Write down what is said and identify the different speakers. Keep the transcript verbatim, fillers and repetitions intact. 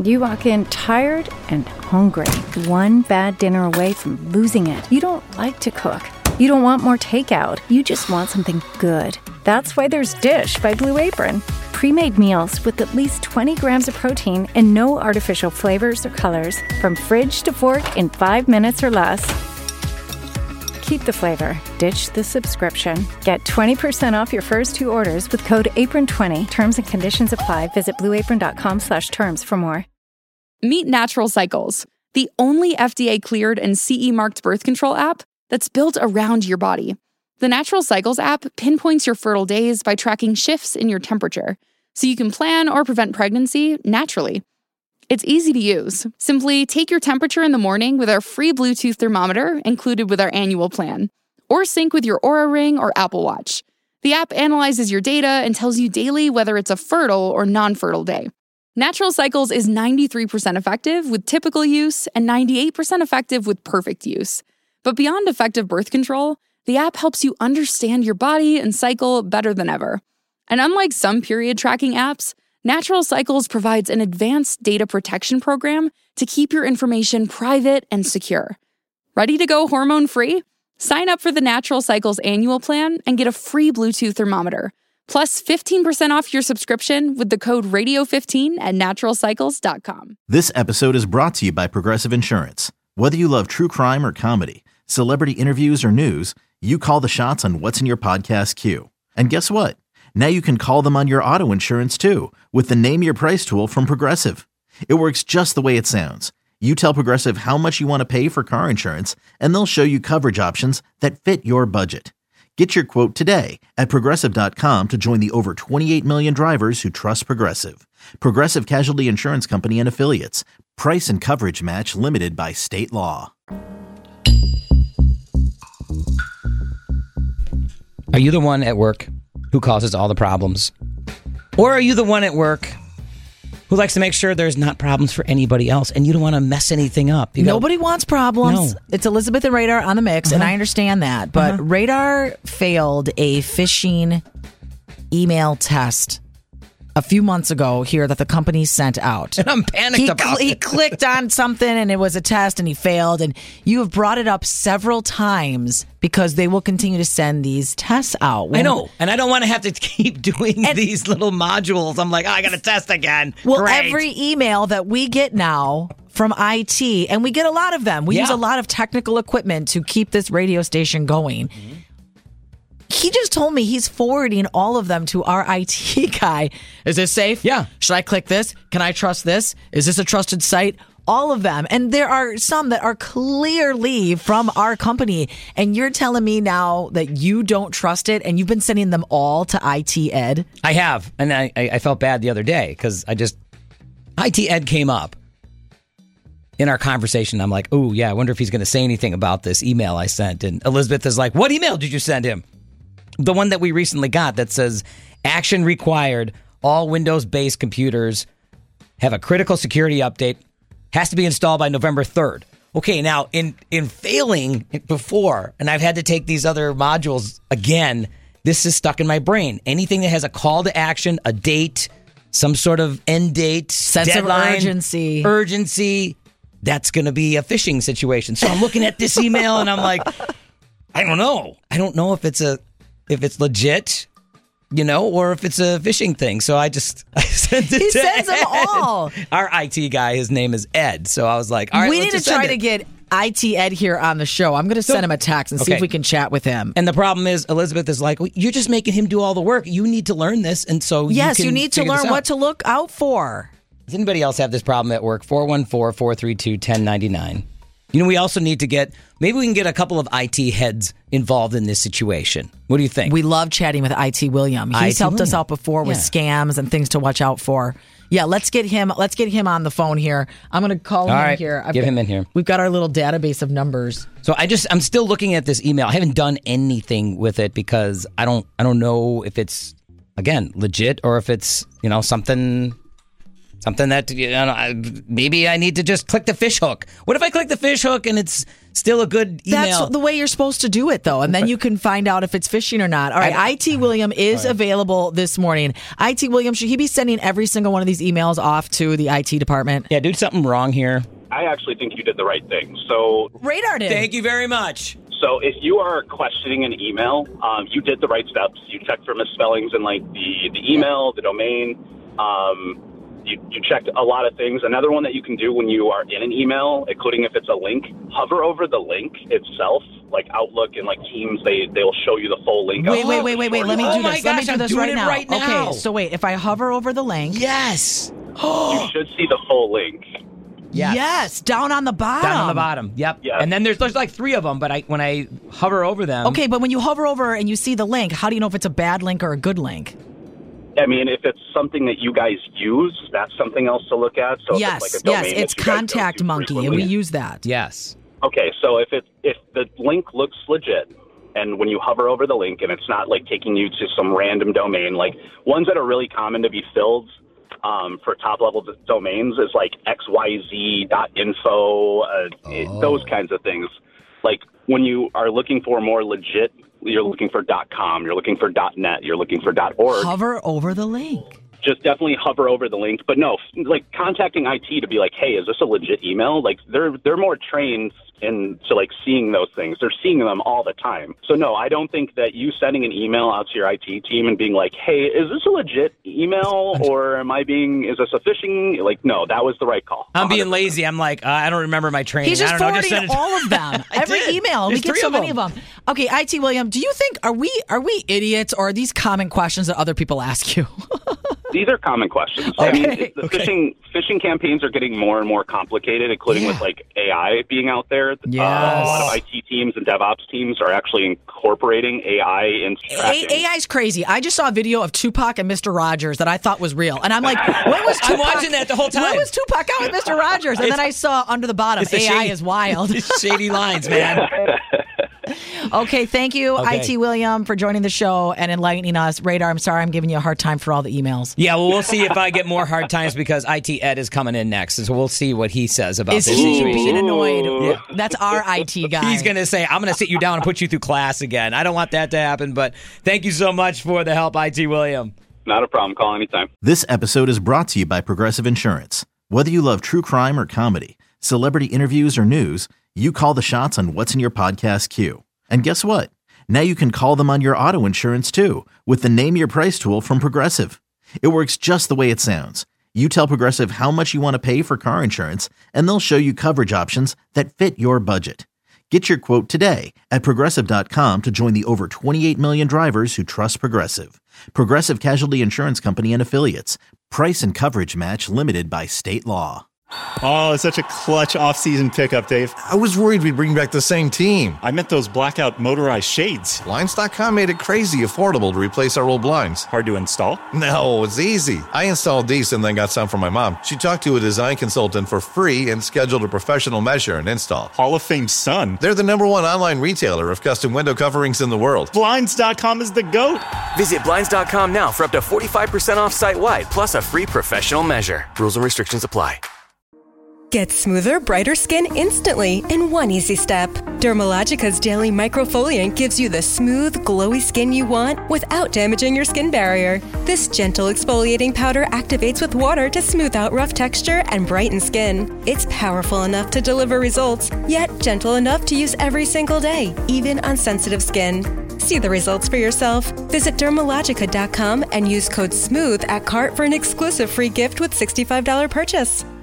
Speaker 1: You walk in tired and hungry, one bad dinner away from losing it. You don't like to cook. You don't want more takeout. You just want something good. That's why there's Dish by Blue Apron. Pre-made meals with at least twenty grams of protein and no artificial flavors or colors. From fridge to fork in five minutes or less. Keep the flavor. Ditch the subscription. Get twenty percent off your first two orders with code apron twenty. Terms and conditions apply. Visit blueapron.com slash terms for more.
Speaker 2: Meet Natural Cycles, the only F D A-cleared and C E-marked birth control app that's built around your body. The Natural Cycles app pinpoints your fertile days by tracking shifts in your temperature, so you can plan or prevent pregnancy naturally. It's easy to use. Simply take your temperature in the morning with our free Bluetooth thermometer included with our annual plan, or sync with your Oura Ring or Apple Watch. The app analyzes your data and tells you daily whether it's a fertile or non-fertile day. Natural Cycles is ninety-three percent effective with typical use and ninety-eight percent effective with perfect use. But beyond effective birth control, the app helps you understand your body and cycle better than ever. And unlike some period tracking apps, Natural Cycles provides an advanced data protection program to keep your information private and secure. Ready to go hormone-free? Sign up for the Natural Cycles annual plan and get a free Bluetooth thermometer, plus fifteen percent off your subscription with the code radio fifteen at natural cycles dot com.
Speaker 3: This episode is brought to you by Progressive Insurance. Whether you love true crime or comedy, celebrity interviews or news, you call the shots on what's in your podcast queue. And guess what? Now you can call them on your auto insurance too with the Name Your Price tool from Progressive. It works just the way it sounds. You tell Progressive how much you want to pay for car insurance, and they'll show you coverage options that fit your budget. Get your quote today at progressive dot com to join the over twenty-eight million drivers who trust Progressive. Progressive Casualty Insurance Company and Affiliates. Price and coverage match limited by state law.
Speaker 4: Are you the one at work who causes all the problems? Or are you the one at work who likes to make sure there's not problems for anybody else and you don't want to mess anything up? You
Speaker 5: Nobody
Speaker 4: go,
Speaker 5: wants problems.
Speaker 4: No.
Speaker 5: It's Elizabeth and Radar on the mix, uh-huh. and I understand that. But uh-huh. Radar failed a phishing email test a few months ago here that the company sent out.
Speaker 4: And I'm panicked
Speaker 5: he
Speaker 4: about
Speaker 5: cl-
Speaker 4: it.
Speaker 5: He clicked on something and it was a test and he failed. And you have brought it up several times because they will continue to send these tests out. When,
Speaker 4: I know. And I don't want to have to keep doing and, these little modules. I'm like, oh, I got to test again.
Speaker 5: Well,
Speaker 4: Great.
Speaker 5: Every email that we get now from I T, and we get a lot of them. We yeah. use a lot of technical equipment to keep this radio station going. Mm-hmm. He just told me he's forwarding all of them to our I T guy. Is this safe?
Speaker 4: Yeah.
Speaker 5: Should I click this? Can I trust this? Is this a trusted site? All of them. And there are some that are clearly from our company. And you're telling me now that you don't trust it and you've been sending them all to I T Ed?
Speaker 4: I have. And I, I felt bad the other day because I just... I T Ed came up in our conversation. I'm like, oh, yeah, I wonder if he's going to say anything about this email I sent. And Elizabeth is like, what email did you send him? The one that we recently got that says, action required, all Windows-based computers have a critical security update, has to be installed by November third. Okay, now, in, in failing before, and I've had to take these other modules again, this is stuck in my brain. Anything that has a call to action, a date, some sort of end date,
Speaker 5: sense
Speaker 4: deadline,
Speaker 5: of urgency,
Speaker 4: urgency, that's going to be a phishing situation. So I'm looking at this email, and I'm like, I don't know. I don't know if it's a... if it's legit, you know, or if it's a phishing thing. So I just I sent it
Speaker 5: he
Speaker 4: to
Speaker 5: sends
Speaker 4: Ed.
Speaker 5: them all.
Speaker 4: Our I T guy, his name is Ed. So I was like, all right,
Speaker 5: we
Speaker 4: let's
Speaker 5: need
Speaker 4: just
Speaker 5: to try
Speaker 4: send
Speaker 5: to
Speaker 4: it.
Speaker 5: get I T Ed here on the show. I'm going to send
Speaker 4: So-
Speaker 5: him a text and see
Speaker 4: Okay.
Speaker 5: if we can chat with him.
Speaker 4: And the problem is, Elizabeth is like, well, you're just making him do all the work. You need to learn this. And so
Speaker 5: Yes,
Speaker 4: you,
Speaker 5: you
Speaker 4: can
Speaker 5: need to
Speaker 4: figure this
Speaker 5: learn
Speaker 4: out.
Speaker 5: what to look out for.
Speaker 4: Does anybody else have this problem at work? four one four, four three two, one zero nine nine. You know, we also need to get, maybe we can get a couple of I T heads involved in this situation. What do you think?
Speaker 5: We love chatting with I T William. He's
Speaker 4: I T
Speaker 5: helped us
Speaker 4: William.
Speaker 5: out before with
Speaker 4: Yeah.
Speaker 5: scams and things to watch out for. Yeah, let's get him. Let's get him on the phone here. I'm going to call
Speaker 4: All
Speaker 5: him
Speaker 4: right,
Speaker 5: here. I've
Speaker 4: get
Speaker 5: got-
Speaker 4: him in here.
Speaker 5: We've got our little database of numbers.
Speaker 4: So I just, I'm still looking at this email. I haven't done anything with it because I don't, I don't know if it's, again, legit or if it's, you know, something, something that, you know, I, maybe I need to just click the fish hook. What if I click the fish hook and it's still a good email.
Speaker 5: That's the way you're supposed to do it, though. And then you can find out if it's phishing or not. All right. I T William is right. available this morning. I T William, should he be sending every single one of these emails off to the I T department?
Speaker 4: Yeah, do something wrong here.
Speaker 6: I actually think you did the right thing. So
Speaker 5: Radar did.
Speaker 4: Thank you very much.
Speaker 6: So if you are questioning an email, um, you did the right steps. You checked for misspellings in like the, the email, the domain. Um, you, you checked a lot of things. Another one that you can do when you are in an email, including if it's a link, hover over the link itself. Like Outlook and like Teams, they they'll show you the full link.
Speaker 5: Wait, wait, wait, wait, wait. Let me do
Speaker 4: oh
Speaker 5: this.
Speaker 4: My
Speaker 5: Let
Speaker 4: gosh,
Speaker 5: me do
Speaker 4: I'm
Speaker 5: this
Speaker 4: doing
Speaker 5: right
Speaker 4: it
Speaker 5: now.
Speaker 4: right now.
Speaker 5: Okay, so wait. If I hover over the link,
Speaker 4: yes,
Speaker 6: you should see the full link.
Speaker 4: Yes.
Speaker 5: yes, down on the bottom.
Speaker 4: Down on the bottom. Yep.
Speaker 6: Yes.
Speaker 4: And then there's there's like three of them, but I when I hover over them.
Speaker 5: Okay, but when you hover over and you see the link, how do you know if it's a bad link or a good link?
Speaker 6: I mean, if it's something that you guys use, that's something else to look at. So
Speaker 5: yes,
Speaker 6: if it's like a domain
Speaker 5: yes, it's
Speaker 6: that you guys go
Speaker 5: Contact
Speaker 6: to
Speaker 5: Monkey, and we
Speaker 6: frequently.
Speaker 5: use that.
Speaker 4: Yes.
Speaker 6: Okay, so if it if the link looks legit, and when you hover over the link, and it's not like taking you to some random domain, like ones that are really common to be filled um, for top level d- domains is like X Y Z dot info, uh,
Speaker 4: Oh.
Speaker 6: those kinds of things. Like when you are looking for more legit, you're looking for .com, you're looking for .net, you're looking for .org.
Speaker 5: Hover over the link.
Speaker 6: Just definitely hover over the link. But no, like contacting I T to be like, hey, is this a legit email? Like they're they're more trained into like seeing those things. They're seeing them all the time. So no, I don't think that you sending an email out to your I T team and being like, hey, is this a legit email or am I being, is this a phishing? Like, no, that was the right call.
Speaker 4: I'm being
Speaker 6: one hundred percent.
Speaker 4: lazy. I'm like, uh, I don't remember my training.
Speaker 5: He's just
Speaker 4: I don't know,
Speaker 5: forwarding
Speaker 4: just send it-
Speaker 5: all of them.
Speaker 4: I
Speaker 5: Every
Speaker 4: did.
Speaker 5: email.
Speaker 4: There's
Speaker 5: we get
Speaker 4: three
Speaker 5: so
Speaker 4: of
Speaker 5: many
Speaker 4: them.
Speaker 5: of them. Okay, I T William, do you think are we are we idiots or are these common questions that other people ask you?
Speaker 6: These are common questions. I mean,
Speaker 5: Okay.
Speaker 6: the
Speaker 4: Okay.
Speaker 6: phishing phishing campaigns are getting more and more complicated, including with like A I being out there.
Speaker 5: Yes.
Speaker 6: Uh, a lot of I T teams and DevOps teams are actually incorporating A I into tracking.
Speaker 5: A I is crazy. I just saw a video of Tupac and Mister Rogers that I thought was real, and I'm like, when was
Speaker 4: I'm
Speaker 5: Tupac?
Speaker 4: watching that the whole time.
Speaker 5: When was Tupac out with Mister Rogers? And then I saw under the bottom,
Speaker 4: It's the
Speaker 5: A I
Speaker 4: shady-
Speaker 5: is wild.
Speaker 4: It's shady lines, man.
Speaker 5: Okay, thank you,
Speaker 4: Okay.
Speaker 5: I T William, for joining the show and enlightening us. Radar, I'm sorry I'm giving you a hard time for all the emails.
Speaker 4: Yeah, well, we'll see if I get more hard times because I T Ed is coming in next, so we'll see what he says about
Speaker 5: Is
Speaker 4: this
Speaker 5: he
Speaker 4: situation.
Speaker 5: being annoyed?
Speaker 6: Ooh.
Speaker 5: That's our I T guy.
Speaker 4: He's going to say, I'm going to sit you down and put you through class again. I don't want that to happen, but thank you so much for the help, I T William.
Speaker 6: Not a problem. Call anytime.
Speaker 3: This episode is brought to you by Progressive Insurance. Whether you love true crime or comedy, celebrity interviews or news, you call the shots on what's in your podcast queue. And guess what? Now you can call them on your auto insurance too with the Name Your Price tool from Progressive. It works just the way it sounds. You tell Progressive how much you want to pay for car insurance, and they'll show you coverage options that fit your budget. Get your quote today at Progressive dot com to join the over twenty-eight million drivers who trust Progressive. Progressive Casualty Insurance Company and Affiliates. Price and coverage match limited by state law.
Speaker 7: Oh, it's such a clutch off-season pickup, Dave.
Speaker 8: I was worried we'd bring back the same team.
Speaker 7: I meant those blackout motorized shades.
Speaker 8: Blinds dot com made it crazy affordable to replace our old blinds.
Speaker 7: Hard to install?
Speaker 8: No, it's easy. I installed these and then got some for my mom. She talked to a design consultant for free and scheduled a professional measure and install.
Speaker 7: Hall of Fame son.
Speaker 8: They're the number one online retailer of custom window coverings in the world.
Speaker 7: Blinds dot com is the GOAT.
Speaker 9: Visit Blinds dot com now for up to forty-five percent off site-wide, plus a free professional measure. Rules and restrictions apply.
Speaker 10: Get smoother, brighter skin instantly in one easy step. Dermalogica's daily microfoliant gives you the smooth, glowy skin you want without damaging your skin barrier. This gentle exfoliating powder activates with water to smooth out rough texture and brighten skin. It's powerful enough to deliver results, yet gentle enough to use every single day, even on sensitive skin. See the results for yourself. Visit Dermalogica dot com and use code SMOOTH at cart for an exclusive free gift with sixty-five dollars purchase.